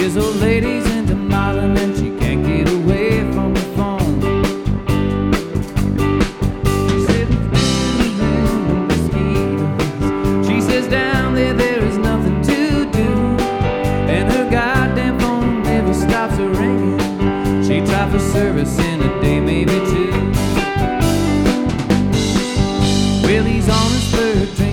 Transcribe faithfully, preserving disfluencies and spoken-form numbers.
This old lady's into modeling and she can't get away from the phone. She said, "The mosquitoes." She says, "Down there, there is nothing to do." And her goddamn phone never stops her ringing. She tried for service in a day, maybe two. Well, he's on his third drink.